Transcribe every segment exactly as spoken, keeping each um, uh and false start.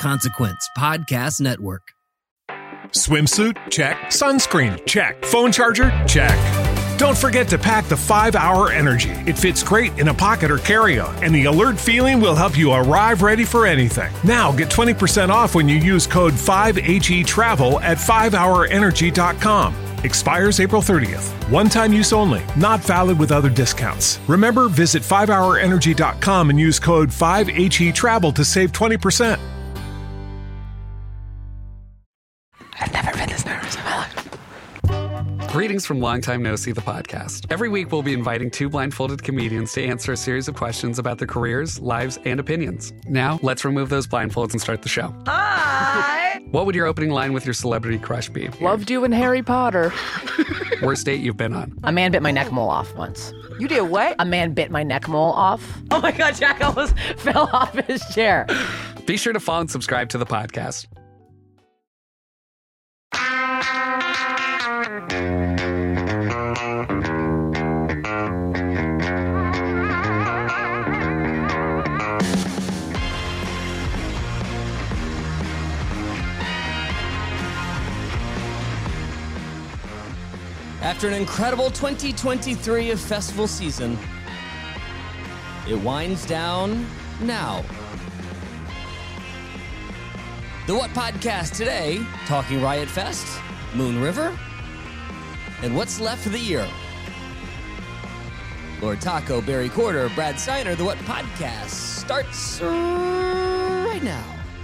Consequence Podcast Network. Swimsuit? Check. Sunscreen? Check. Phone charger? Check. Don't forget to pack the five hour Energy. It fits great in a pocket or carry-on, and the alert feeling will help you arrive ready for anything. Now get twenty percent off when you use code five H E travel at five hour energy dot com. Expires April thirtieth. One-time use only. Not valid with other discounts. Remember, visit five hour energy dot com and use code five H E travel to save twenty percent. I've never been this nervous in my life. Greetings from Long Time No See, the podcast. Every week, we'll be inviting two blindfolded comedians to answer a series of questions about their careers, lives, and opinions. Now, let's remove those blindfolds and start the show. Hi! What would your opening line with your celebrity crush be? Loved you in Harry Potter. Worst date you've been on? A man bit my neck mole off once. You did what? A man bit my neck mole off. Oh my God, Jack almost fell off his chair. Be sure to follow and subscribe to the podcast. After an incredible twenty twenty-three of festival season, it winds down now. The What Podcast today, talking Riot Fest, Moon River, and what's left of the year. Lord Taco, Barry Corder, Brad Steiner, The What Podcast starts right now.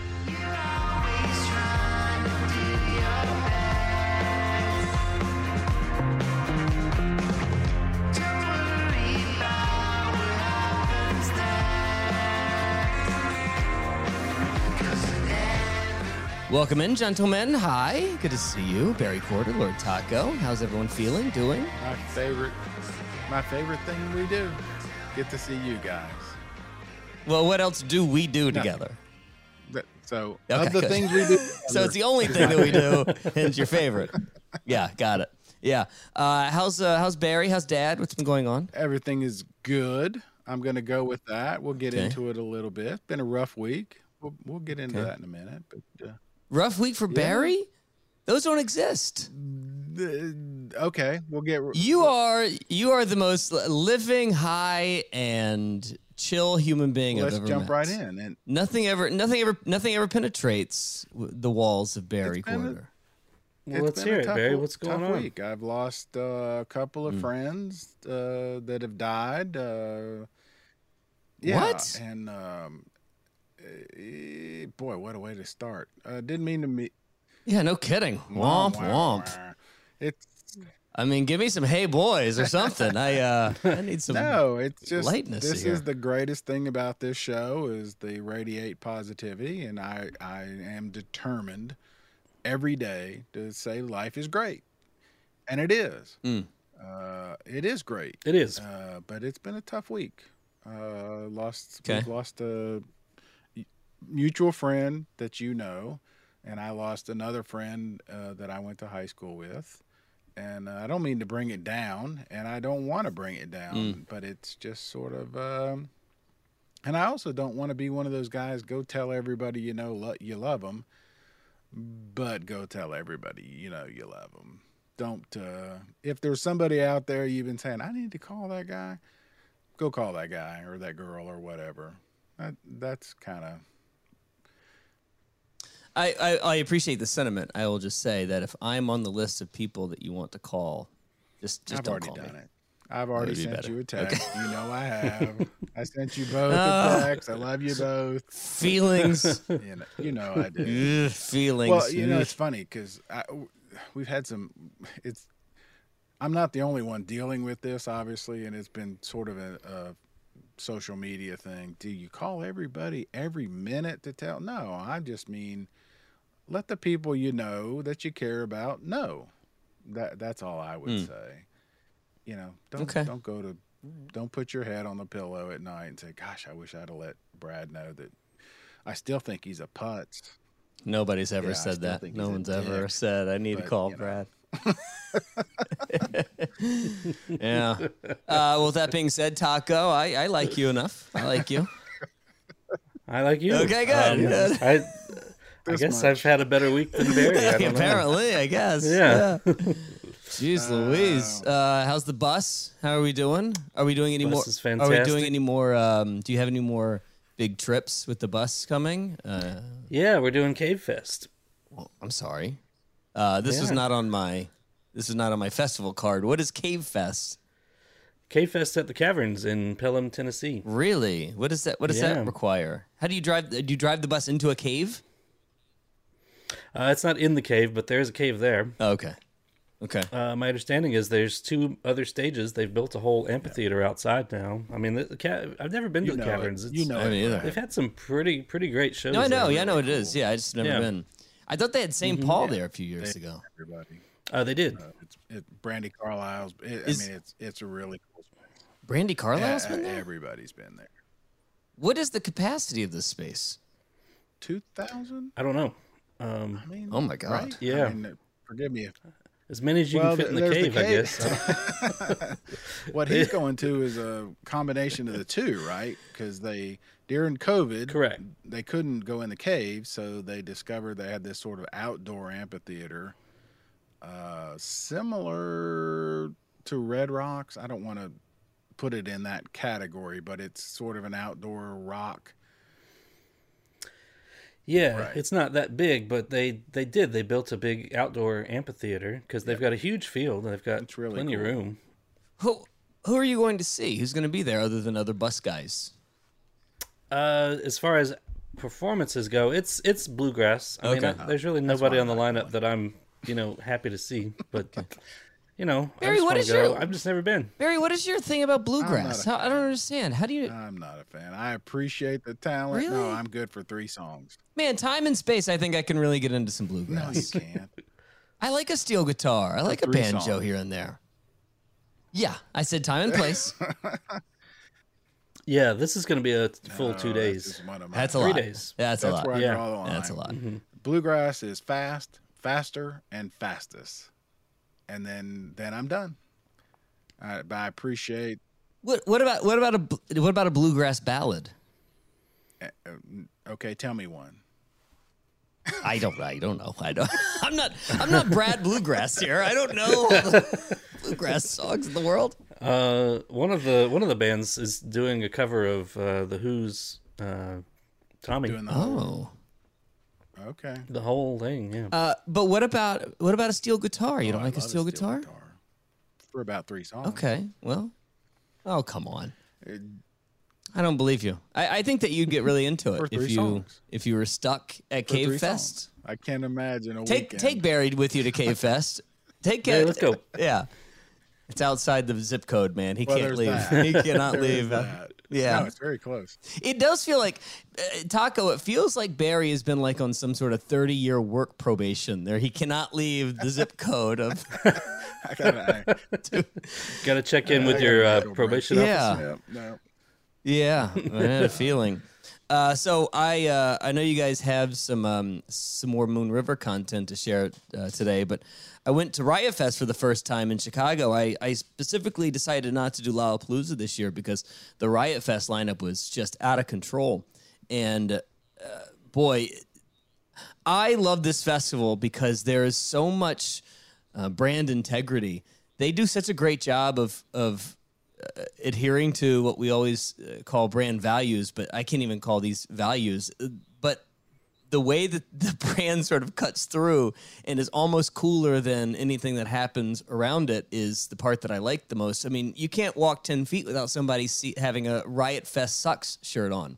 Welcome in, gentlemen. Hi. Good to see you. Barry Corder, Lord Taco. How's everyone feeling, doing? My favorite, my favorite thing we do. Get to see you guys. Well, what else do we do No. together? That, so, Okay, of the good. things we do. So it's the only thing that we do, and it's your favorite. Yeah, got it. Yeah. Uh, how's uh, how's Barry? How's Dad? What's been going on? Everything is good. I'm going to go with that. We'll get Okay. into it a little bit. Been a rough week. We'll, we'll get into Okay. that in a minute. But uh, Rough week for Yeah. Barry? Those don't exist. th- okay, we'll get. You are you are the most living, high, and chill human being Let's I've ever jump met. right in. And Nothing ever, nothing ever, nothing ever penetrates w- the walls of Barry It's been a- Corder. Well, it's let's been hear a it, tough, Barry. w- What's going tough on? week. I've lost uh, a couple of Mm. friends uh, that have died. Uh, yeah, What? And um, eh, boy, what a way to start. Uh, didn't mean to meet. Yeah, no kidding. Womp womp. It's I mean, give me some Hey Boys or something. I uh, I need some. no, it's just lightness this here. is the greatest thing about this show is they radiate positivity, and I I am determined every day to say life is great, and it is. Mm. Uh, it is great. It is. Uh, but it's been a tough week. Uh, lost Okay. we've lost a mutual friend that you know, and I lost another friend uh, that I went to high school with. And uh, I don't mean to bring it down, and I don't want to bring it down, Mm. but it's just sort of. Um, and I also don't want to be one of those guys. Go tell everybody you know lo- you love them, but go tell everybody you know you love them. Don't. Uh, if there's somebody out there you've been saying, I need to call that guy, go call that guy or that girl or whatever. That, that's kind of. I, I I appreciate the sentiment. I will just say that if I'm on the list of people that you want to call, just just I've don't already call done me. it. I've already would be sent better. you a text. Okay. You know I have. I sent you both Oh. a text. I love you both. Feelings, You know, you know I do. Ugh, feelings. Well, you know Ugh. it's funny because we've had some. It's. I'm not the only one dealing with this, obviously, and it's been sort of a, a social media thing. Do you call everybody every minute to tell? No, I just mean let the people you know that you care about know. That that's all I would Mm. say. You know, don't Okay. don't go to don't put your head on the pillow at night and say, "Gosh, I wish I'd have let Brad know that." I still think he's a putz. Nobody's ever Yeah, I said still that. think No he's a one's ever dick, said I need to but, call you know. Brad. Yeah. Uh, well, with that being said, Taco, I, I like you enough. I like you. I like you. Okay, good. Um, I this guess much. I've had a better week than Barry. I don't know. Apparently, I guess. Yeah. Jeez Louise. Uh, how's the bus? How are we doing? Are we doing any Bus more? is Are we fantastic. doing any more? Um, do you have any more big trips with the bus coming? Uh, Yeah, we're doing Cave Fest. well, I'm sorry. Uh, this was Yeah. not on my. This is not on my festival card. What is Cave Fest? Cave Fest at the Caverns in Pelham, Tennessee. Really? What does that? What does Yeah. that require? How do you drive? Do you drive the bus into a cave? Uh, it's not in the cave, but there's a cave there. Oh, okay. Okay. Uh, my understanding is there's two other stages. They've built a whole amphitheater outside now. I mean, the, the ca- I've never been You to the know it. Caverns. It's, You know I mean, it. either. They've had some pretty pretty great shows. No, I know. there. Yeah, I know what it is. Yeah, I just never Yeah. been. I thought they had Saint Mm-hmm. Paul there a few years ago. Everybody. Uh, they did. It's it, Brandy Carlisle's. It, Is- I mean, it's it's a really cool space. Brandy Carlisle's Uh, been there. Everybody's been there. What is the capacity of this space? Two thousand. I don't know. Um, I mean, Oh my God. right? Yeah. I mean, forgive me if as many as you Well, can fit in the there's the cave, I cave. guess. what he's going to is a combination of the two, right? Because they during COVID, Correct. they couldn't go in the cave, so they discovered they had this sort of outdoor amphitheater, uh, similar to Red Rocks. I don't want to put it in that category, but it's sort of an outdoor rock. Yeah, Right. it's not that big, but they they did. They built a big outdoor amphitheater because they've got a huge field and they've got It's really plenty of cool. room. Who who are you going to see? Who's going to be there other than other bus guys? Uh, as far as performances go, it's it's bluegrass. I mean, Okay. I, there's really nobody on the lineup that I'm you know happy to see, but you know, Barry, I just what wanna is go. your- I've just never been. Barry, what is your thing about bluegrass? a How, I don't understand. How do you, I'm not a fan. I appreciate the talent. No, Really? I'm good for three songs. man? Time and space. I think I can really get into some No, you bluegrass. can't. I like a steel guitar. I like a three banjo songs. here and there. Yeah, I said time and place. Yeah, this is going to be a full No, two that's days. just one of my- That's a Three lot. days. That's a That's lot. where I Yeah. draw the line. That's a lot. Bluegrass is fast, faster, and fastest, and then then I'm done. I, but I appreciate. What what about what about a bl- what about a bluegrass ballad? uh, uh, Okay, tell me one. I don't I don't know. I don't. I'm not I'm not Brad Bluegrass here. I don't know all the bluegrass songs in the world. Uh, one of the one of the bands is doing a cover of uh, the Who's uh, Tommy. Doing the whole. Oh. Okay. The whole thing, yeah. Uh, but what about what about a steel guitar? You Oh, don't I like a love steel, guitar? for about three songs. Okay. Well. Oh come on. Uh, I don't believe you. I, I think that you'd get really into For it if three you songs. if you were stuck at for three Cave Fest. songs. I can't imagine a Take weekend. take Barry with you to Cave Fest. Take Yeah, Ca- let's go. Yeah. It's outside the zip code, man. He Well, can't there's leave. that. He cannot There is leave. Uh, that. yeah. No, it's very close. It does feel like uh, Taco. It feels like Barry has been like on some sort of thirty-year work probation. There, he cannot leave the zip code of. I gotta, I, Got to check in with I your gotta uh, go break. probation Yeah. officer. yeah, no. Yeah, I had a feeling. Uh, so I uh, I know you guys have some um, some more Moon River content to share uh, today, but I went to Riot Fest for the first time in Chicago. I, I specifically decided not to do Lollapalooza this year because the Riot Fest lineup was just out of control. And uh, boy, I love this festival because there is so much uh, brand integrity. They do such a great job of of uh, adhering to what we always uh, call brand values, but I can't even call these values. Uh, But the way that the brand sort of cuts through and is almost cooler than anything that happens around it is the part that I like the most. I mean, you can't walk ten feet without somebody see, having a Riot Fest Sucks shirt on.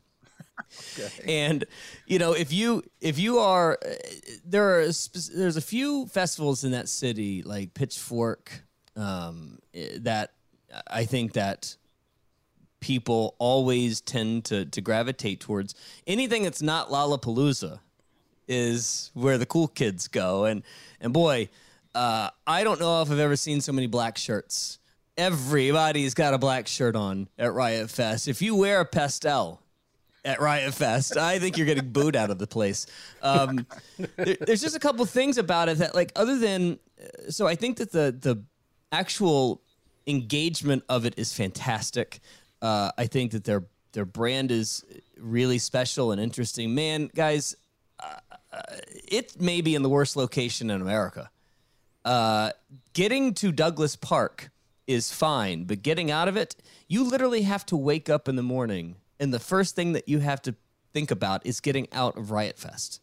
And you know, if you if you are uh, there are spe- there's a few festivals in that city like Pitchfork um, eh, that I think that people always tend to to gravitate towards. Anything that's not Lollapalooza is where the cool kids go. And and boy, uh, I don't know if I've ever seen so many black shirts. Everybody's got a black shirt on at Riot Fest. If you wear a pastel at Riot Fest, I think you're getting booed out of the place. Um, there, there's just a couple things about it that, like, other than, uh, so I think that the the actual engagement of it is fantastic. Uh, I think that their their brand is really special and interesting. Man, guys, uh, it may be in the worst location in America. Uh, getting to Douglas Park is fine, but getting out of it, you literally have to wake up in the morning, and the first thing that you have to think about is getting out of Riot Fest.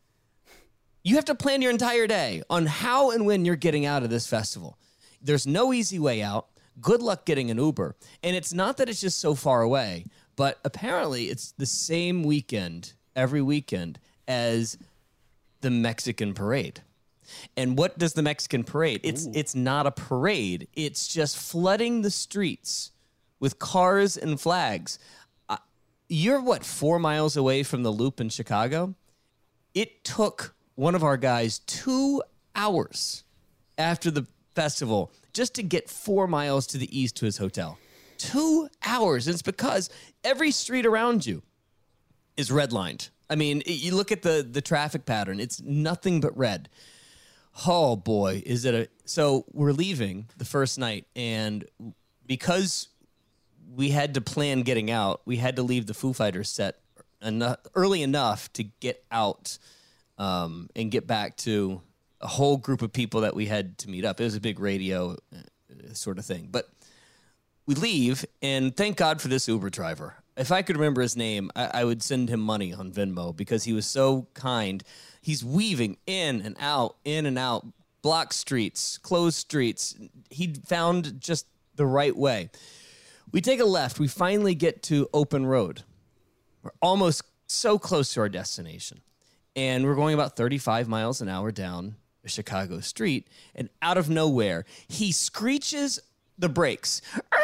You have to plan your entire day on how and when you're getting out of this festival. There's no easy way out. Good luck getting an Uber. And it's not that it's just so far away, but apparently it's the same weekend every weekend as the Mexican parade. And what does the Mexican parade? It's Ooh. It's not a parade. It's just flooding the streets with cars and flags. Uh, you're, what, four miles away from the Loop in Chicago? It took one of our guys two hours after the festival just to get four miles to the east to his hotel. Two hours. And it's because every street around you is redlined. I mean, you look at the, the traffic pattern. It's nothing but red. Oh, boy, is it a... So we're leaving the first night, and because we had to plan getting out, we had to leave the Foo Fighters set enough, early enough to get out um, and get back to a whole group of people that we had to meet up. It was a big radio uh, sort of thing. But we leave, and thank God for this Uber driver. If I could remember his name, I, I would send him money on Venmo because he was so kind. He's weaving in and out, in and out, block streets, closed streets. He found just the right way. We take a left. We finally get to open road. We're almost so close to our destination. And we're going about thirty-five miles an hour down a Chicago street. And out of nowhere, he screeches the brakes.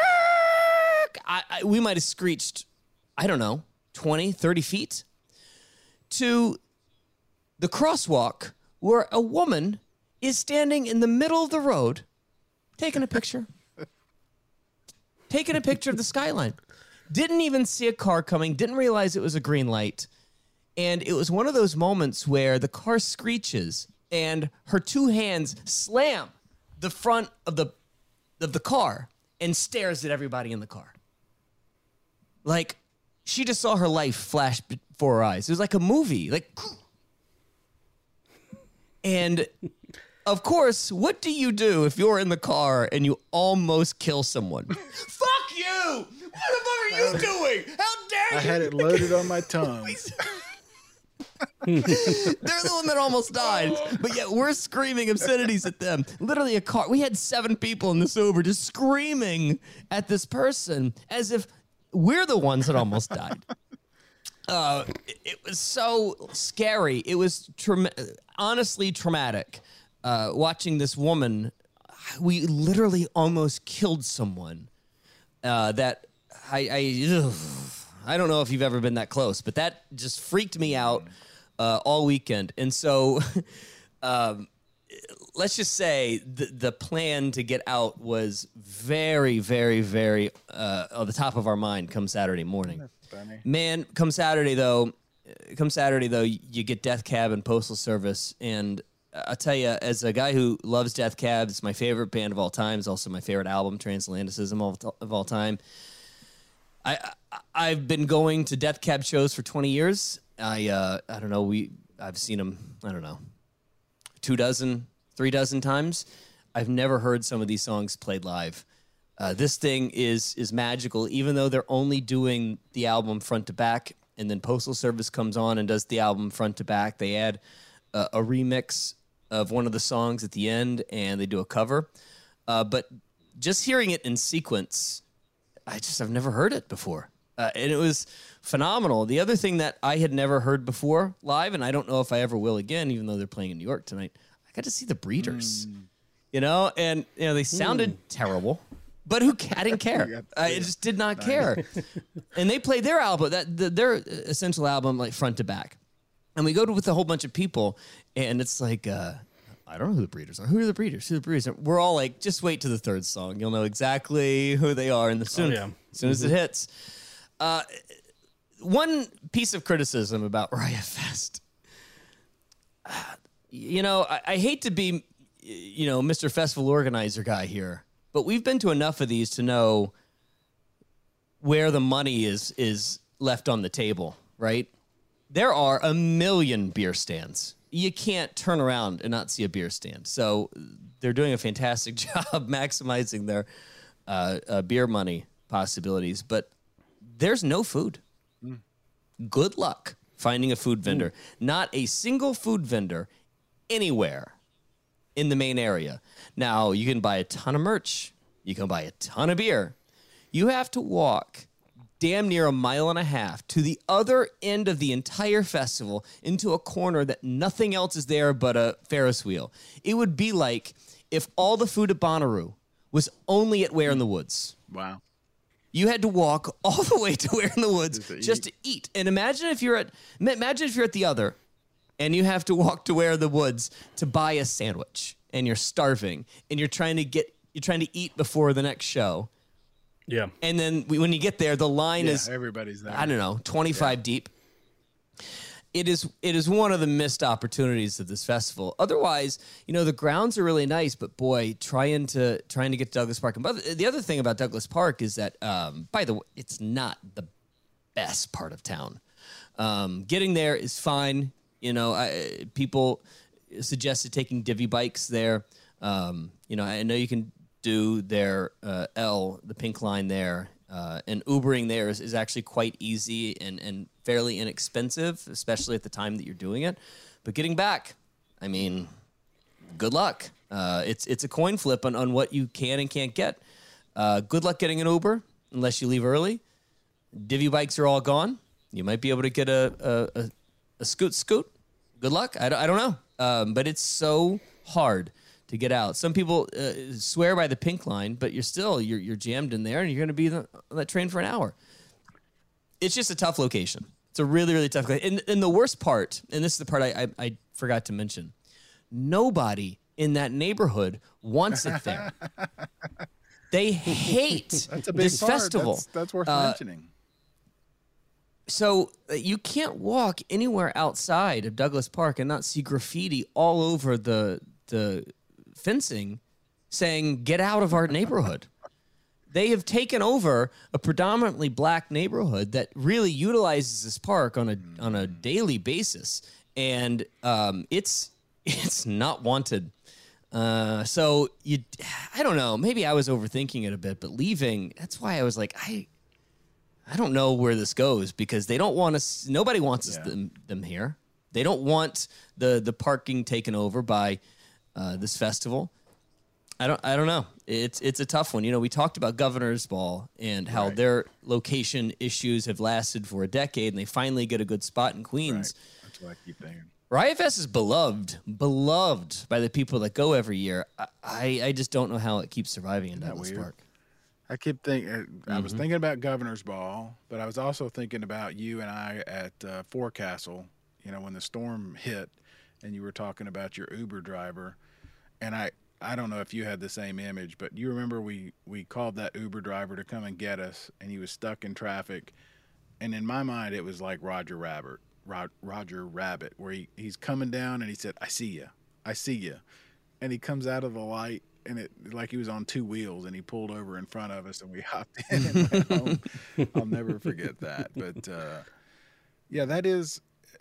I, I, we might have screeched, I don't know, twenty, thirty feet to the crosswalk where a woman is standing in the middle of the road taking a picture. taking a picture of the skyline. Didn't even see a car coming, didn't realize it was a green light. And it was one of those moments where the car screeches and her two hands slam the front of the of the car and stares at everybody in the car. Like, she just saw her life flash before her eyes. It was like a movie. Like, and of course, what do you do if you're in the car and you almost kill someone? Fuck you! What the fuck are you doing? How dare you? I had it loaded on my tongue. They're the one that almost died, but yet we're screaming obscenities at them. Literally a car. We had seven people in this Uber just screaming at this person as if we're the ones that almost died. Uh, it, it was so scary. It was tra- honestly traumatic. Uh, watching this woman, we literally almost killed someone. Uh, that I I, ugh, I don't know if you've ever been that close, but that just freaked me out uh, all weekend. And so, um, let's just say the the plan to get out was very, very, very uh, on the top of our mind come Saturday morning. That's funny. Man, come Saturday though, come Saturday though, you get Death Cab and Postal Service, and I'll tell you, as a guy who loves Death Cab, it's my favorite band of all time. It's also my favorite album, Transatlanticism of, of all time. I, I I've been going to Death Cab shows for twenty years. I uh, I don't know. We I've seen them. I don't know, two dozen, three dozen times. I've never heard some of these songs played live. Uh, this thing is is magical, even though they're only doing the album front to back, and then Postal Service comes on and does the album front to back. They add uh, a remix of one of the songs at the end, and they do a cover. Uh, but just hearing it in sequence, I just I've never heard it before, uh, and it was phenomenal. The other thing that I had never heard before live, and I don't know if I ever will again, even though they're playing in New York tonight, I got to see the Breeders. Mm. You know, and you know they sounded mm. terrible, but who I didn't care. I just did not nice. care. And they played their album, that the, their essential album, like front to back. And we go to with a whole bunch of people, and it's like, uh, I don't know who the Breeders are. Who are the Breeders? Who are the Breeders? And we're all like, just wait to the third song. You'll know exactly who they are. And the soon, oh, yeah. as soon as it hits. Uh, one piece of criticism about Riot Fest. Uh, you know, I, I hate to be, you know, Mister Festival Organizer guy here, but we've been to enough of these to know where the money is is left on the table, right? there are a million beer stands. You can't turn around and not see a beer stand. So they're doing a fantastic job maximizing their uh, uh, beer money possibilities. But there's no food. Mm. Good luck finding a food vendor. Mm. Not a single food vendor anywhere in the main area. Now, you can buy a ton of merch. You can buy a ton of beer. You have to walk damn near a mile and a half to the other end of the entire festival into a corner that nothing else is there but a Ferris wheel. It would be like if all the food at Bonnaroo was only at Where in the Woods. Wow. You had to walk all the way to Where in the Woods to just to eat. And imagine if you're at imagine if you're at the other and you have to walk to Where in the Woods to buy a sandwich and you're starving and you're trying to get you're trying to eat before the next show. Yeah. And then we, when you get there, the line yeah, is, everybody's there. I don't know, twenty-five yeah. deep. It is it is one of the missed opportunities of this festival. Otherwise, you know, the grounds are really nice, but boy, trying to trying to get to Douglas Park. And the other thing about Douglas Park is that, um, by the way, it's not the best part of town. Um, getting there is fine. You know, I, people suggested taking divvy bikes there. Um, you know, I know you can do their uh, L, the pink line there, uh, and Ubering there is, is actually quite easy and, and fairly inexpensive, especially at the time that you're doing it. But getting back, I mean, good luck. Uh, it's it's a coin flip on, on what you can and can't get. Uh, good luck getting an Uber, unless you leave early. Divvy bikes are all gone. You might be able to get a a, a, a scoot scoot. Good luck. I don't, I don't know. Um, but it's so hard to get out. Some people uh, swear by the pink line, but you're still you're you're jammed in there, and you're going to be the, on that train for an hour. It's just a tough location. It's a really really tough. And, and the worst part, and this is the part I, I I forgot to mention, nobody in that neighborhood wants it there. They hate that's a big this part. festival. That's, that's worth uh, mentioning. So uh, you can't walk anywhere outside of Douglas Park and not see graffiti all over the the fencing saying, "Get out of our neighborhood." They have taken over a predominantly black neighborhood that really utilizes this park on a on a daily basis, and um, it's it's not wanted. Uh, so you, I don't know. Maybe I was overthinking it a bit, but leaving. That's why I was like, I, I don't know where this goes because they don't want us. Nobody wants us, Yeah. them them here. They don't want the the parking taken over by uh, this festival. I don't. I don't know. It's it's a tough one. You know, we talked about Governor's Ball and how Right. their location issues have lasted for a decade, and they finally get a good spot in Queens. Right. That's what I keep thinking. Riot Fest is beloved, beloved by the people that go every year. I, I, I just don't know how it keeps surviving in that Douglas weird? Park. I keep thinking. I Mm-hmm. was thinking about Governor's Ball, but I was also thinking about you and I at uh, Forecastle. You know, when the storm hit, and you were talking about your Uber driver, and I. I don't know if you had the same image, but you remember we, we called that Uber driver to come and get us, and he was stuck in traffic. And in my mind, it was like Roger Rabbit, Rod, Roger Rabbit, where he, he's coming down and he said, "I see you, I see you," and he comes out of the light, and it like he was on two wheels, and he pulled over in front of us, and we hopped in and went home. I'll never forget that. But uh, yeah, that is,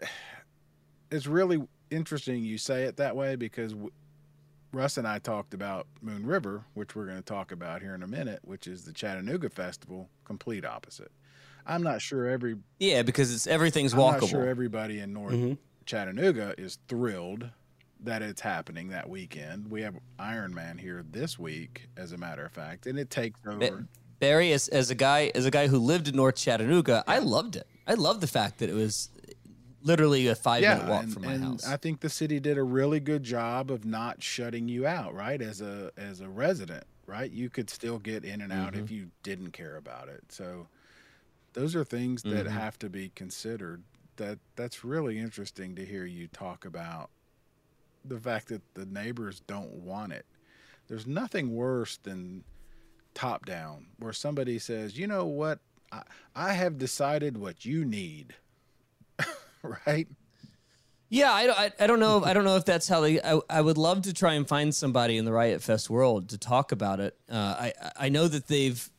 it's really interesting you say it that way because. W- Russ and I talked about Moon River, which we're going to talk about here in a minute, which is the Chattanooga Festival, complete opposite. I'm not sure every Yeah, because it's everything's I'm walkable. not sure everybody in North Mm-hmm. Chattanooga is thrilled that it's happening that weekend. We have Iron Man here this week, as a matter of fact, and it takes over. Ba- Barry, as, as a guy as a guy who lived in North Chattanooga, I loved it. I loved the fact that it was literally a five minute walk and, from my and house. I think the city did a really good job of not shutting you out, right? As a as a resident, right? You could still get in and out Mm-hmm. if you didn't care about it. So those are things that Mm-hmm. have to be considered. That that's really interesting to hear you talk about the fact that the neighbors don't want it. There's nothing worse than top down, where somebody says, "You know what? I, I have decided what you need." Right? Yeah, I, I, I don't know. I don't know if that's how they. I, I would love to try and find somebody in the Riot Fest world to talk about it. Uh, I I know that they've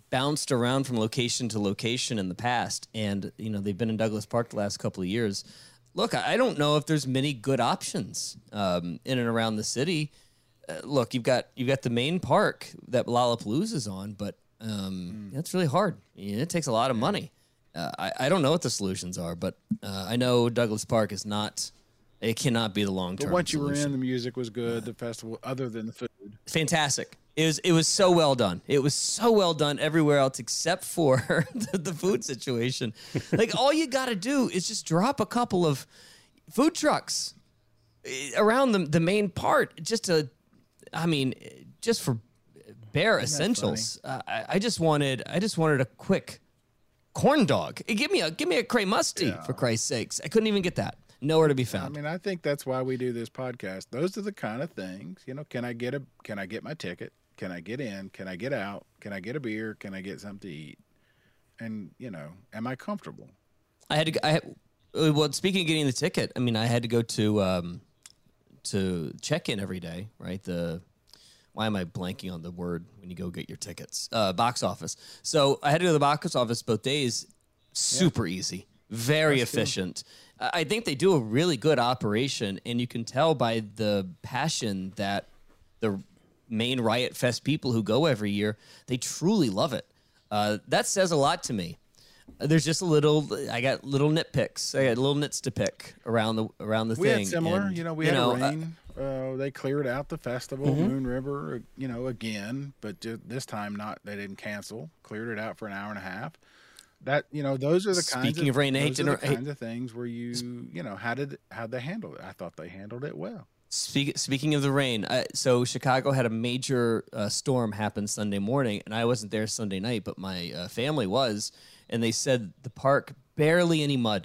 bounced around from location to location in the past, and you know they've been in Douglas Park the last couple of years. Look, I don't know if there's many good options um, in and around the city. Uh, look, you've got you've got the main park that Lollapalooza's on, but um, mm. that's really hard. It takes a lot of money. Uh, I, I don't know what the solutions are, but uh, I know Douglas Park is not. It cannot be the long term. But once you solution. were in, the music was good. The festival, other than the food, Fantastic. It was it was so well done. It was so well done everywhere else except for the, the food situation. Like all you got to do is just drop a couple of food trucks around the the main part, just to, I mean, just for bare essentials. Uh, I, I just wanted I just wanted a quick corn dog. Give me a give me a Cray Musty Yeah. for Christ's sakes. I couldn't even get that. Nowhere to be I found. mean, I think that's why we do this podcast. Those are the kind of things, you know. Can I get a? Can I get my ticket? Can I get in? Can I get out? Can I get a beer? Can I get something to eat? And you know, am I comfortable? I had to. go- I had, uh, well, speaking of getting the ticket, I mean, I had to go to um, to check in every day, right? The why am I blanking on the word when you go get your tickets? Uh, box office. So I had to go to the box office both days. Super easy, very efficient. I I think they do a really good operation, and you can tell by the passion that the main Riot Fest people who go every year, they truly love it. Uh, that says a lot to me. Uh, There's just a little. I got little nitpicks. I got little nits to pick around the around the We thing. had similar. and, you know, we you had know, a uh, rain. Uh, they cleared out the festival, Mm-hmm. Moon River. uh, You know, again, but ju- this time not. They didn't cancel. Cleared it out for an hour and a half. That you know, those are the kinds. Speaking of, of rain, I hate those to are the inter- kinds of things where you you know how did how they handle it. I thought they handled it well. Speak, speaking of the rain, uh, so Chicago had a major uh, storm happen Sunday morning, and I wasn't there Sunday night, but my uh, family was, and they said the park barely any mud.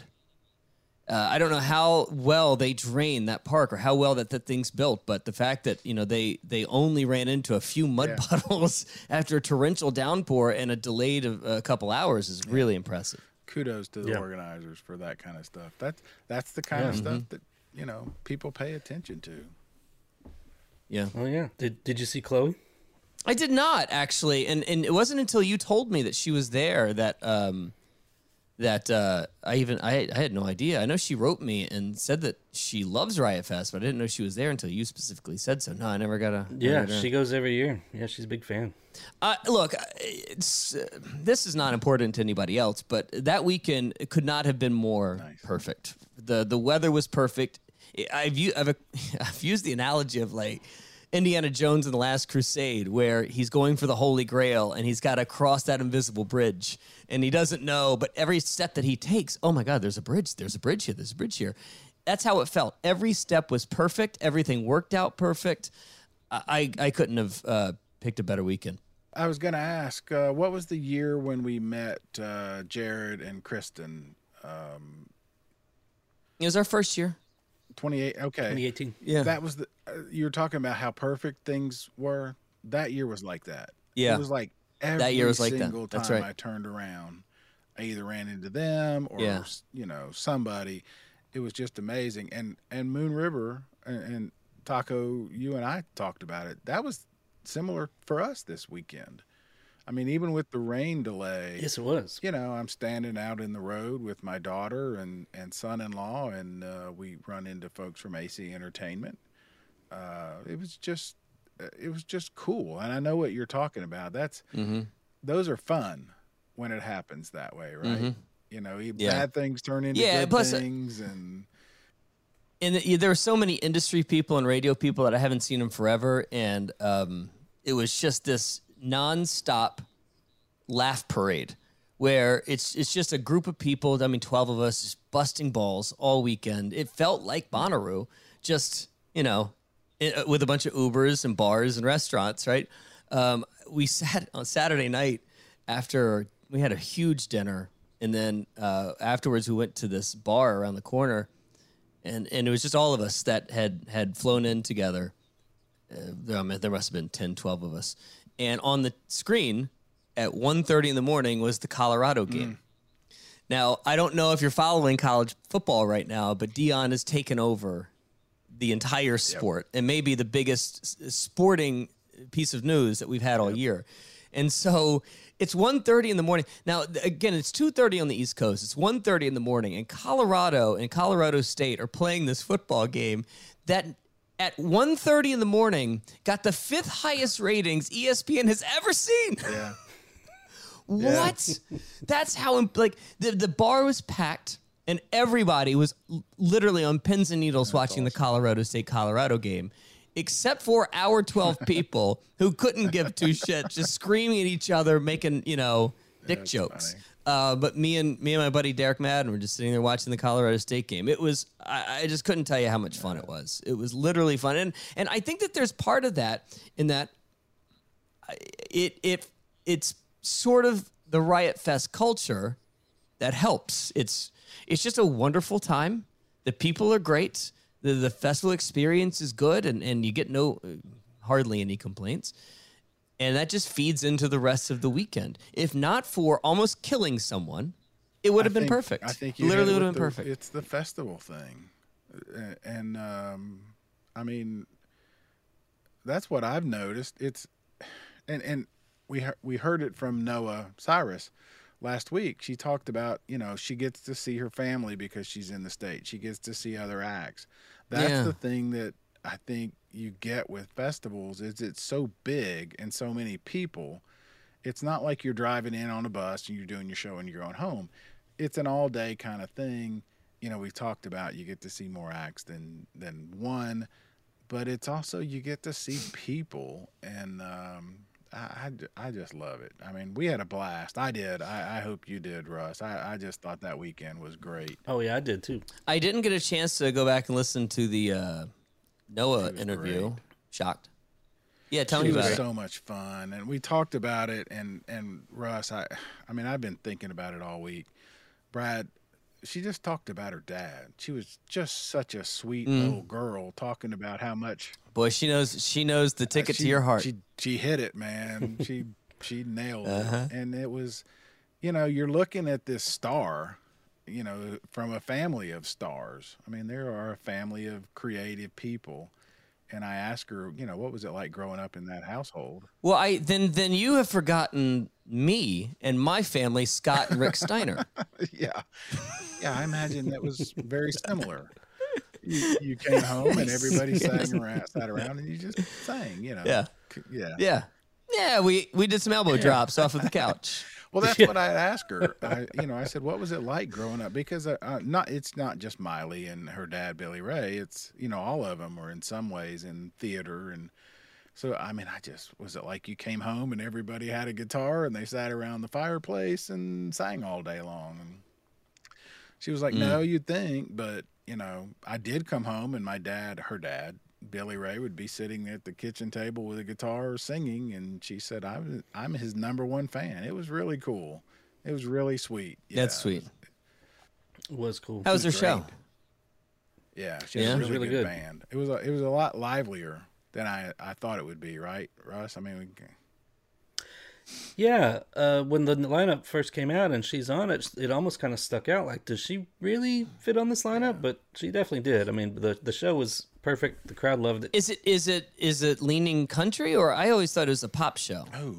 Uh, I don't know how well they drain that park or how well that, that thing's built, but the fact that you know they they only ran into a few mud Yeah. puddles after a torrential downpour and a delayed of a couple hours is really impressive. Kudos to the Yeah. organizers for that kind of stuff. That's that's the kind Mm-hmm. of stuff that you know people pay attention to. Yeah. Oh yeah. Did Did you see Chloe? I did not actually, and and it wasn't until you told me that she was there that um that uh I even I I had no idea. I know she wrote me and said that she loves Riot Fest, but I didn't know she was there until you specifically said so. No, I never got a Yeah, never got a- she goes every year. Yeah, she's a big fan. Uh, look, it's uh, this is not important to anybody else, but that weekend could not have been more perfect. the The weather was perfect. I've u- I've, I've used the analogy of like Indiana Jones in the Last Crusade, where he's going for the Holy Grail and he's got to cross that invisible bridge, and he doesn't know, but every step that he takes, oh my God, there's a bridge, there's a bridge here, there's a bridge here. That's how it felt. Every step was perfect. Everything worked out perfect. I I, I couldn't have uh, picked a better weekend. I was going to ask, uh, what was the year when we met uh, Jared and Kristen? Um, It was our first year. twenty-eight. Okay. twenty eighteen. Yeah. That was the. Uh, you were talking about how perfect things were. That year was like that. Yeah. It was like every year was like that. single That's time right. I turned around, I either ran into them or Yeah. you know somebody. It was just amazing. And and Moon River and, and Taco, you and I talked about it. That was similar for us this weekend. I mean, even with the rain delay. Yes, it was. You know, I'm standing out in the road with my daughter and, and son-in-law, and uh, we run into folks from A C Entertainment. Uh, it was just, it was just cool, and I know what you're talking about. That's Mm-hmm. those are fun when it happens that way, right? Mhm. You know, e- Yeah. bad things turn into Yeah, good plus, uh, things, and And the, there were so many industry people and radio people that I haven't seen in forever, and um, it was just this nonstop laugh parade where it's it's just a group of people. I mean, twelve of us just busting balls all weekend. It felt like Bonnaroo, just you know, i- with a bunch of Ubers and bars and restaurants. Right? Um, we sat on Saturday night after we had a huge dinner, and then uh, afterwards we went to this bar around the corner. And and it was just all of us that had, had flown in together. Uh, there, I mean, there must have been ten, twelve of us. And on the screen at one thirty in the morning was the Colorado game. Now, I don't know if you're following college football right now, but Dion has taken over the entire sport and maybe the biggest s- sporting piece of news that we've had all year. And so It's one thirty in the morning. Now, th- again, it's two thirty on the East Coast. It's one thirty in the morning, and Colorado and Colorado State are playing this football game that at one thirty in the morning got the fifth highest ratings E S P N has ever seen. Yeah. What? That's how, imp- like, the, the bar was packed, and everybody was l- literally on pins and needles watching the Colorado State-Colorado game, except for our twelve people who couldn't give two shits, just screaming at each other, making, you know, dick That's jokes. Uh, but me and me and my buddy Derek Madden were just sitting there watching the Colorado State game. It was, I, I just couldn't tell you how much fun it was. It was literally fun. And and I think that there's part of that in that it it it's sort of the Riot Fest culture that helps. It's it's just a wonderful time. The people are great. The, the festival experience is good, and, and you get no hardly any complaints. And that just feeds into the rest of the weekend. If not for almost killing someone, it would have been think- perfect. I think you literally hit would it have been with the- perfect. It's the festival thing, Uh, and um, I mean, that's what I've noticed. It's and and we he- we heard it from Noah Cyrus last week. She talked about, you know, she gets to see her family because she's in the state. She gets to see other acts. That's Yeah. the thing that I think you get with festivals is it's so big and so many people. It's not like you're driving in on a bus and you're doing your show and you're going home. It's an all day kind of thing. You know, we've talked about you get to see more acts than than one, but it's also you get to see people, and um, I, I, I just love it. I mean, we had a blast. I did. I, I hope you did, Russ. I, I just thought that weekend was great. Oh yeah, I did too. I didn't get a chance to go back and listen to the uh, Noah was interview. great. Shocked. Yeah, tell It me was about it. so much fun, and we talked about it. And and Russ, I, I mean, I've been thinking about it all week. Brad, she just talked about her dad. She was just such a sweet Mm. little girl, talking about how much Boy, she knows. She knows the ticket she, to your heart. She she hit it, man. she she nailed Uh-huh. it, and it was, you know, you're looking at this star, you know, from a family of stars. I mean, there are a family of creative people. And I asked her, you know, what was it like growing up in that household? Well, I then then you have forgotten me and my family, Scott and Rick Steiner. yeah, yeah. I imagine that was very similar. You, you came home and everybody sang around, sat around, and you just sang. You know. Yeah. C- Yeah. Yeah, yeah. We we did some elbow drops off of the couch. Well, that's what I asked her. I, you know, I said, "What was it like growing up?" Because uh, uh, not it's not just Miley and her dad Billy Ray. It's, you know, all of them are in some ways in theater, and so I mean, I just was it like you came home and everybody had a guitar and they sat around the fireplace and sang all day long. And she was like, "No, you'd think, but you know, I did come home and my dad, her dad." Billy Ray would be sitting at the kitchen table with a guitar singing, and she said, I'm, I'm his number one fan. It was really cool. It was really sweet. Yeah, That's sweet. It was cool. How was her great. show? Yeah, she Yeah? has It a was really, really good, good. band. It was a, it was a lot livelier than I, I thought it would be, right, Russ? I mean, we, Yeah, uh, when the lineup first came out and she's on it, it almost kind of stuck out. Like, does she really fit on this lineup? But she definitely did. I mean, the the show was perfect. The crowd loved it. Is it is it is it leaning country, or I always thought it was a pop show? oh,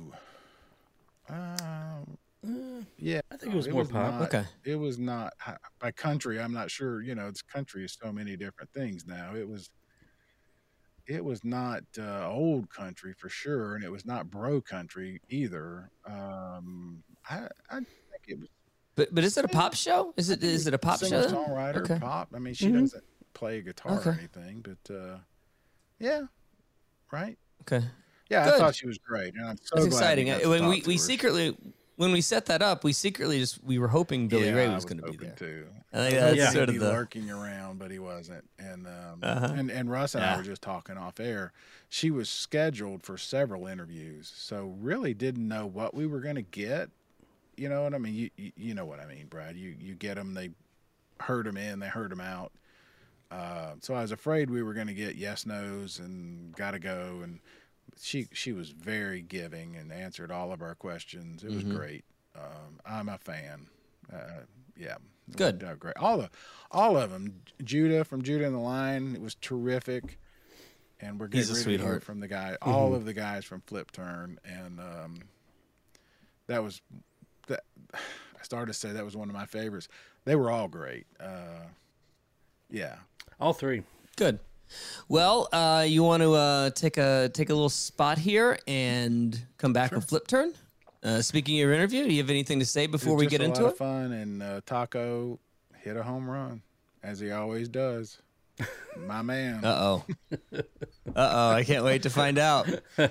um, yeah. I think it was more pop. Not, Okay. It was not, by country, I'm not sure, you know, it's country is so many different things now. It was, it was not uh, old country for sure, and it was not bro country either. Um, I, I think it was But but is it a pop show? Is it is it a pop singer show? songwriter Okay. pop. I mean, she Mhm. doesn't play a guitar Okay. or anything, but uh, yeah, right. Okay, Yeah, Good. I thought she was great, and I'm so that's glad you exciting. got Uh, to When talk we to we her. secretly when we set that up, we secretly just we were hoping Billy yeah, Ray I was going to be hoping there. Too. I think was that's hoping sort he'd of be the- lurking around, but he wasn't. And um, Uh-huh. and and Russ and Yeah. I were just talking off air. She was scheduled for several interviews, so really didn't know what we were going to get. You know what I mean? You, you you know what I mean, Brad? You you get them, they herd them in, they herd them out. Uh, so I was afraid we were going to get yes nos and gotta go, and she she was very giving and answered all of our questions. It was Mhm. great. Um, I'm a fan. Uh, yeah, Good. Uh, great. All the all of them. Judah from Judah in the Line. It was terrific. And we're He's getting a ready to hear sweetheart. from the guy, all of the guys from Flip Turn, and um, that was that. I started to say that was one of my favorites. They were all great. Uh, yeah, all three. Good. Well, uh, you want to uh, take a take a little spot here and come back Sure. and flip turn. Uh, speaking of your interview, do you have anything to say before It was we just get a into lot it? of fun, and uh, Taco hit a home run as he always does. My man. Uh oh. Uh oh. I can't wait to find out.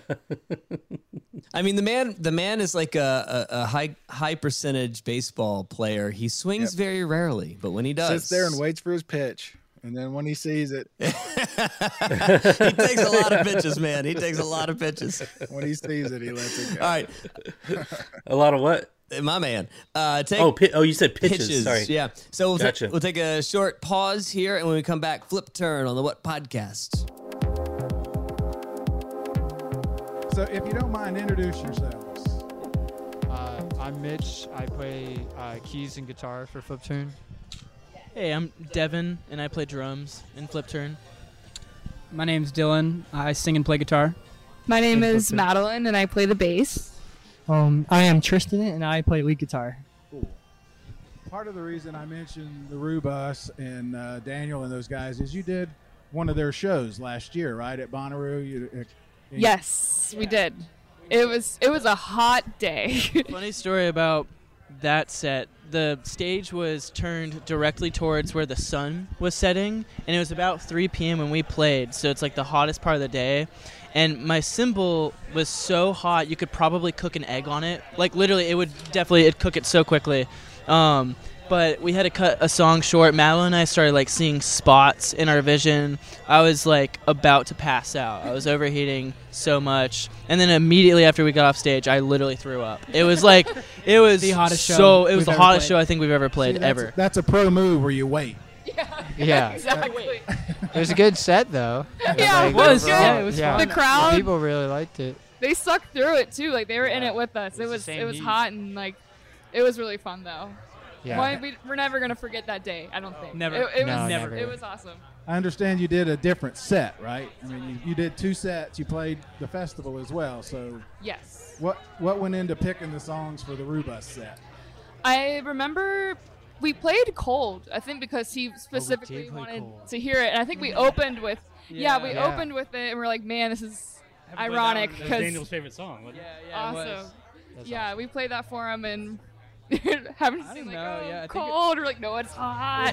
I mean, the man, the man is like a, a, a high high percentage baseball player. He swings Yep. very rarely, but when he does, Sits there and waits for his pitch, and then when he sees it, he takes a lot of pitches, man. He takes a lot of pitches. when he sees it, he lets it go. All right, A lot of what? my man. Uh, take Oh, pi- oh, you said pitches. pitches. Sorry. Yeah. So we'll, ta- Gotcha. we'll take a short pause here, and when we come back, flip turn on the What Podcast. So, if you don't mind, introduce yourselves. Uh, I'm Mitch. I play uh, keys and guitar for Flip Turn. Hey, I'm Devin, and I play drums in Flip Turn. My name's Dylan. I sing and play guitar. My name In is Flip Turn. Madeline, and I play the bass. Um, I am Tristan, and I play lead guitar. Part of the reason I mentioned the Rubus and uh, Daniel and those guys is you did one of their shows last year, right, at Bonnaroo? You, uh, Yes, we did. It was it was a hot day. Funny story about that set. The stage was turned directly towards where the sun was setting, and it was about three p.m. when we played, so it's like the hottest part of the day. And my cymbal was so hot, you could probably cook an egg on it. Like, literally, it would definitely it'd cook it so quickly. Um, but we had to cut a song short. Madeline and I started, like, seeing spots in our vision. I was, like, about to pass out. I was overheating so much. And then immediately after we got off stage, I literally threw up. It was, like, it was The hottest show so, it was we've the ever hottest played. show I think we've ever played, See, that's, ever. That's a pro move where you wait. Yeah. Exactly. It was a good set, though. Yeah, Like, it was. overall, Yeah, it was yeah. fun. The crowd, People really liked it. they stuck through it too. Like they were in Yeah. it with us. It It's the was same it was heat. hot and like it was really fun though. Yeah. Why, we, we're never gonna forget that day. I don't think. Never. It, it No, was never. It was awesome. I understand you did a different set, right? I mean, you, you did two sets. You played the festival as well. So, Yes. what what went into picking the songs for the Rubus set? I remember we played Cold. I think because he specifically did play wanted Cold. to hear it, and I think we opened with yeah, Yeah. we Yeah. opened with it, and we're like, man, this is ironic because favorite song. Yeah, yeah, it awesome. was. That's Yeah, awesome. we played that for him and haven't I seen don't like know, oh yeah, I think it- cold. We're like, no, it's hot.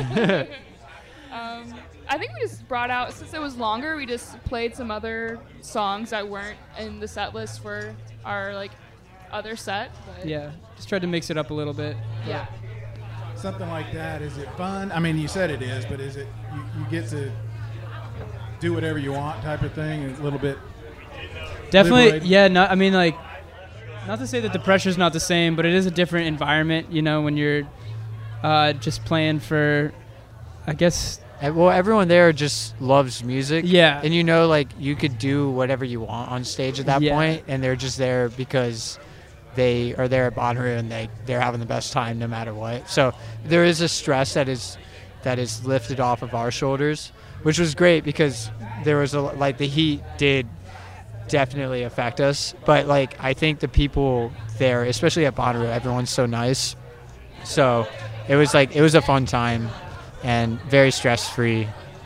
um, I think we just brought out since it was longer. We just played some other songs that weren't in the set list for our like other set. But Yeah, just tried to mix it up a little bit. yeah. Something like that. Is it fun? I mean, you said it is, but is it you, you get to do whatever you want type of thing? A little bit. Definitely, liberating? yeah. No, I mean, like, not to say that the pressure's not the same, but it is a different environment. You know, when you're uh, just playing for, I guess, And, well, everyone there just loves music. Yeah. And you know, like, you could do whatever you want on stage at that Yeah. point, and they're just there because they are there at Bonnaroo and they, they're having the best time no matter what. So there is a stress that is that is lifted off of our shoulders, which was great because there was a like the heat did definitely affect us, but like I think the people there, especially at Bonnaroo, everyone's so nice. So it was like it was a fun time and very stress free.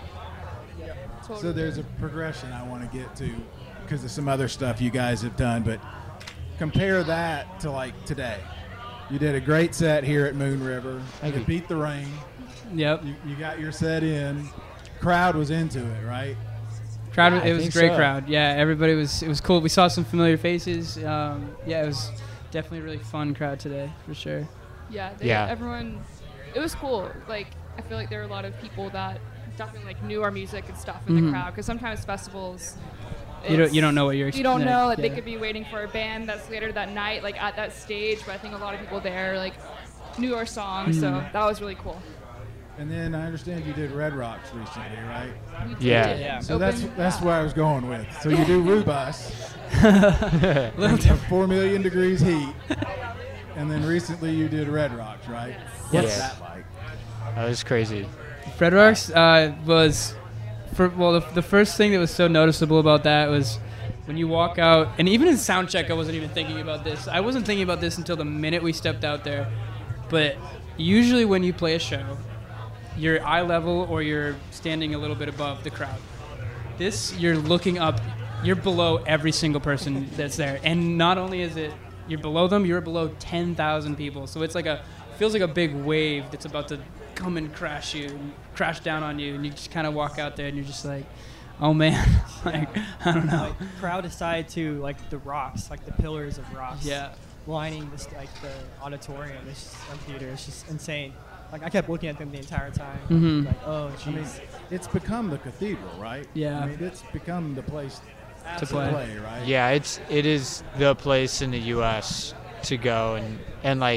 So there's a progression I want to get to because of some other stuff you guys have done, but compare that to like today. You did a great set here at Moon River. Thank you you. beat the rain. yep. You, you got your set in. Crowd was into it, right? Crowd. Yeah, I it was a think great so. crowd. Yeah, everybody was. It was cool. We saw some familiar faces. Um, yeah, it was definitely a really fun crowd today for sure. Yeah, they, Yeah. everyone, it was cool. Like, I feel like there were a lot of people that definitely like knew our music and stuff in Mhm. the crowd. Because sometimes festivals, You don't. it's- You don't know what you're. you don't expecting. know. Like, yeah. they could be waiting for a band that's later that night, like at that stage. But I think a lot of people there like knew our songs, so Mhm. that was really cool. And then I understand you did Red Rocks recently, right? We did Yeah. it. Yeah. So that's Open- that's yeah. where I was going with. So you do Rubus, Little of four million degrees heat, and then recently you did Red Rocks, right? What's Yes. that like? That was crazy. Fred Rocks uh, was, for, well, the, the first thing that was so noticeable about that was when you walk out, and even in sound check, I wasn't even thinking about this. I wasn't thinking about this until the minute we stepped out there. But usually when you play a show, you're eye level or you're standing a little bit above the crowd. This, you're looking up, you're below every single person that's there. And not only is it, you're below them, you're below ten thousand people. So it's like a, feels like a big wave that's about to come and crash you, and crash down on you. And you just kind of walk out there and you're just like, oh man, like, I don't know. Like, crowd aside to like the rocks, like the pillars of rocks. Yeah. Lining this, like the auditorium, this theater, it's just insane. Like I kept looking at them the entire time. Mhm. Like, oh, I mean, jeez. it's become the cathedral, right? Yeah. I mean, it's become the place To play. right? Yeah, it's it is the place in the U S to go and and like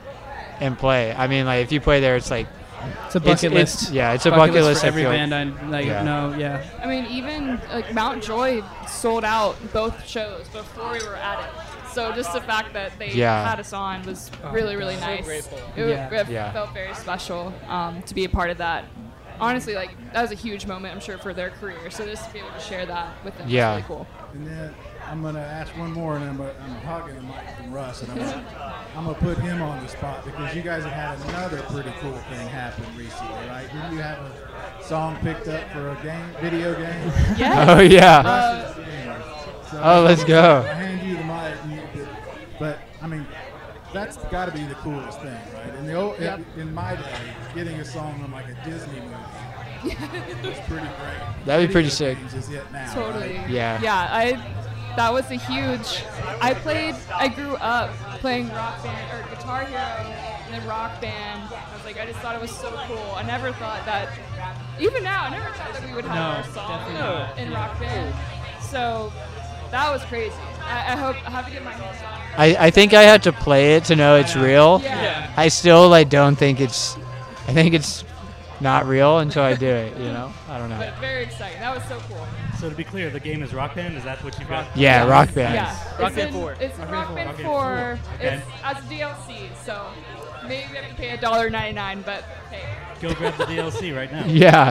and play. I mean, like if you play there, it's like It's a bucket it's- list. yeah, it's a bucket list, for I every feel like. band I like. Yeah. No, yeah. I mean, even like Mount Joy sold out both shows before we were at it. So just the fact that they Yeah. had us on was Oh, really, really so nice. grateful. It, Yeah. it Yeah. felt very special um, to be a part of that. Honestly, like that was a huge moment, I'm sure, for their career. So just to be able to share that with them Yeah. was really cool. And then I'm gonna ask one more, and I'm, gonna- I'm hogging the mic from Russ, and I'm gonna, I'm gonna put him on the spot because you guys have had another pretty cool thing happen recently, right? Didn't you have a song picked up for a game, video game? Yes. Oh, yeah. Uh, Russ's game. So Oh, let's go. I hand you the mic, and you, but I mean, that's got to be the coolest thing, right? In the old, Yep. in my day, getting a song on like a Disney movie was pretty great. That'd be pretty Video sick. games is it now, Totally. right? Yeah. Yeah, I. That was a huge. I played. I grew up playing Rock Band or Guitar Hero and then Rock Band. I was like, I just thought it was so cool. I never thought that. Even now, I never thought that we would have No, our song definitely not. in Rock Band. So that was crazy. I, I hope I have to get my hands on it. I, I think I had to play it to know it's real. Yeah. I still like don't think it's I think it's not real until I do it, you know? I don't know. But very exciting. That was so cool. So to be clear, the game is Rock Band. Is that what you've got? Yeah, Rock Band. Yeah. Rock It's Band in- four. It's Rock Rock Band Band four. four. Okay. It's as D L C. So maybe we have to pay a dollar ninety-nine, but hey. Go grab the D L C right now. Yeah.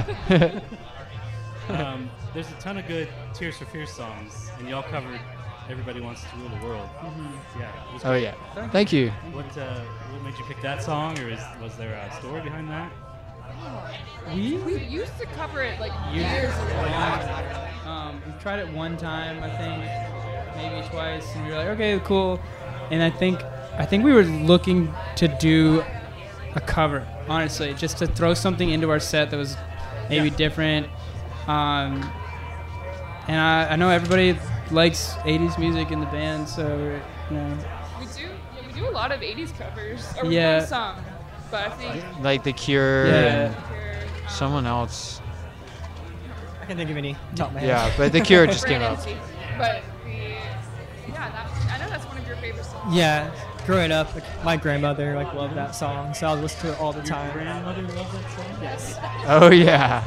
um, there's a ton of good Tears for Fears songs, and y'all covered "Everybody Wants to Rule the World." Mm-hmm. Yeah. it was Oh great. yeah. Thank you. What uh, what made you pick that song, or is, was there a story behind that? We We used to cover it like Years years ago. Um, we tried it one time, I think, maybe twice, and we were like, okay, cool. And I think, I think we were looking to do a cover, honestly, just to throw something into our set that was maybe different. Um, and I, I know everybody likes eighties music in the band, so you know. We do. Yeah, we do a lot of eighties covers. Or we Yeah. do some, but I think. Like The Cure Yeah. and someone else. I can't think of any top of my head. Yeah, but The Cure just came up. Brand empty. But we, yeah, that, I know that's one of your favorite songs. Yeah, growing up, like, my grandmother like loved that song, so I would listen to it all the time. Grandmother loved that song. Yes. Oh yeah.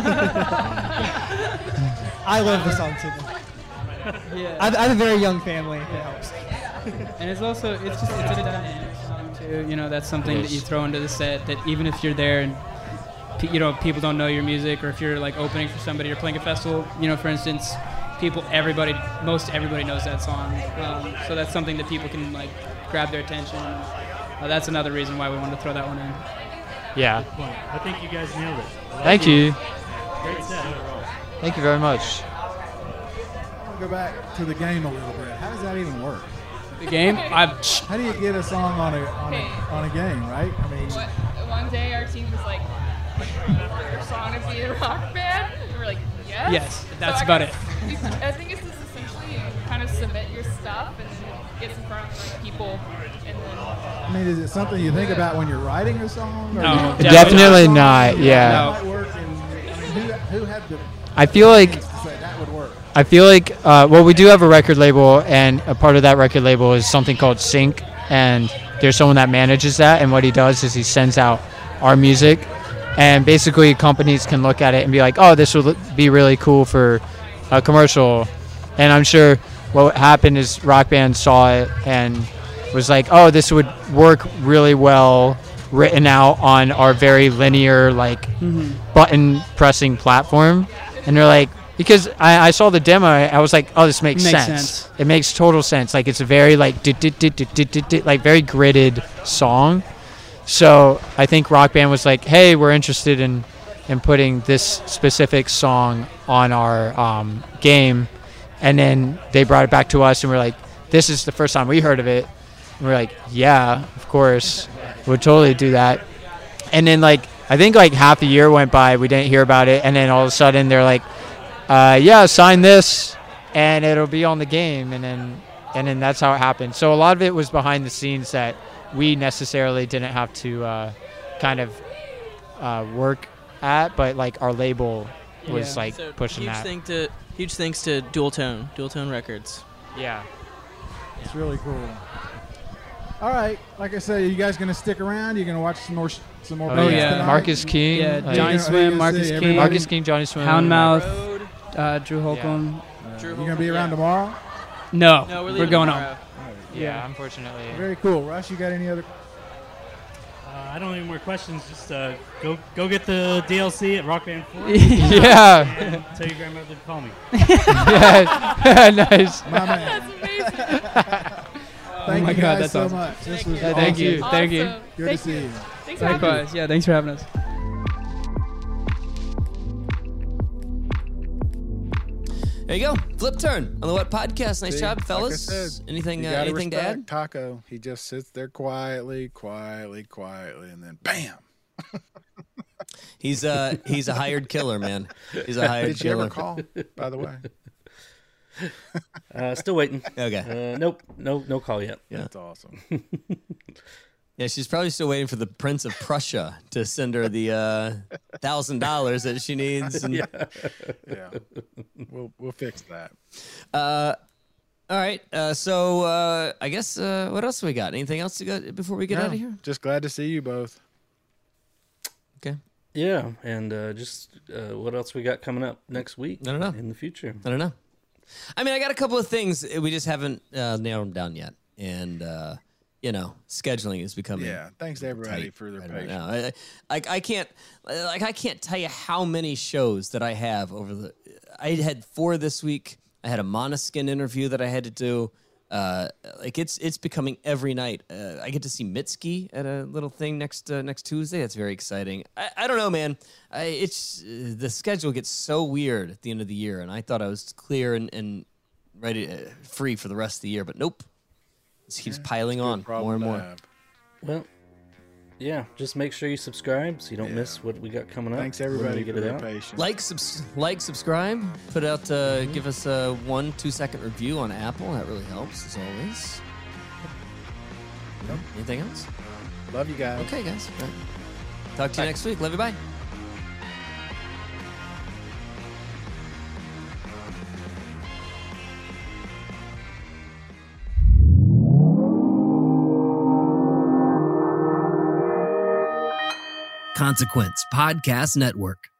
I love the song too. Yeah. I, I have a very young family. If it helps. And it's also it's just it's a dynamic song too. You know, that's something It that you is. throw into the set. That even if you're there and pe- you know people don't know your music, or if you're like opening for somebody or playing a festival, you know, for instance, people, everybody, most everybody knows that song. Um, so that's something that people can like grab their attention. Uh, that's another reason why we wanted to throw that one in. Yeah. Point. I think you guys nailed it. I love Thank it. you. Great set overall. Thank you very much. I want to go back to the game a little bit. How does that even work? The game, I How do you get a song on a on a, on a game, right? I mean, What, one day our team was like, your song to be in Rock Band? And we're like, yes. Yes, that's So I about guess you- I think it's just essentially you kind of submit your stuff and then it gets in front of like, people and then. I mean, is it something you think about when you're writing a song? Or No, you- definitely Definitely Song not. Yeah. that might work and, I mean, who, who had the I feel like to say that would work? I feel like uh, well, we do have a record label, and a part of that record label is something called Sync, and there's someone that manages that. And what he does is he sends out our music, and basically companies can look at it and be like, "Oh, this would be really cool for a commercial." And I'm sure what happened is Rock Band saw it and was like, "Oh, this would work really well written out on our very linear like Mhm. button pressing platform." And they're like, because I, I saw the demo, I was like, oh, this makes, Makes sense. sense. It makes total sense. Like it's a very like dit, dit, dit, dit, dit, dit, dit, like very gridded song. So I think Rock Band was like, hey, we're interested in in putting this specific song on our um, game, and then they brought it back to us, and we're like, this is the first time we heard of it. And we're like, yeah, of course, we'll totally do that. And then like I think like half a year went by, we didn't hear about it, and then all of a sudden they're like, uh, yeah, sign this, and it'll be on the game, and then and then that's how it happened. So a lot of it was behind the scenes that we necessarily didn't have to uh, kind of uh, work at, but like our label was Yeah. like So pushing huge that. Thing to, huge thanks to Dual Tone, Dual Tone Records. Yeah. It's really cool. All right, like I said, are you guys gonna stick around? You're gonna watch some more, sh- some more. Oh, bands yeah. tonight? Marcus King, Yeah, like- Johnny Who you gonna- who you Swim, gonna Marcus see? King, Everybody? Marcus King, Johnny Swim, Houndmouth, uh, Drew Holcomb. Uh, you gonna be around tomorrow? No, No, we're we're, leaving going tomorrow. home. Yeah, unfortunately. Very cool. Russ, you got any other? Uh, I don't have any more questions. Just uh, go go get the D L C at Rock Band four. Yeah. And tell your grandmother to call me. Yeah, nice. My man. Thank Oh my you God, guys that's so awesome. much. This Thank was you. Thank you. awesome. Thank you. Awesome. Good Thank to see you. you. Thanks for having me. Likewise. Yeah, thanks for having us. There you go. Flip turn on the What Podcast. Nice See, job, like I fellas. said, anything you uh, gotta anything to respect add? Taco, he just sits there quietly, quietly, quietly, and then bam. He's uh he's a hired killer, man. He's a hired Did you killer. ever call, by the way? Uh, still waiting. Okay. Uh, nope. No. No call yet. Yeah. That's awesome. Yeah, she's probably still waiting for the Prince of Prussia to send her the uh, thousand dollars that she needs. And, Yeah. Yeah, we'll we'll fix that. Uh, all right. Uh, so uh, I guess uh, what else we got? Anything else to go before we get No, out of here? Just glad to see you both. Okay. Yeah, and uh, just uh, what else we got coming up next week? I don't know. In the future. I don't know. I mean, I got a couple of things. We just haven't uh, nailed them down yet, and uh, you know, scheduling is becoming. Yeah, thanks to everybody tight for their right patience. now. I, I, I can't, like, I can't tell you how many shows that I have over the. I had four this week. I had a Måneskin interview that I had to do. Uh, like it's it's becoming every night. Uh, I get to see Mitski at a little thing next uh, next Tuesday. That's very exciting. I, I don't know, man. I, it's uh, the schedule gets so weird at the end of the year, and I thought I was clear and, and ready, uh, free for the rest of the year, but nope. It keeps piling on more and more. Well, yeah, just make sure you subscribe so you don't miss what we got coming up. Thanks when we everybody get for it their out. patience. Like, subs- like, subscribe. Put out, uh, give us a one, two second review on Apple. That really helps, as always. Yep. Anything else? Love you guys. Okay, guys. All right. Talk to you next week. Love you. Bye. Consequence Podcast Network.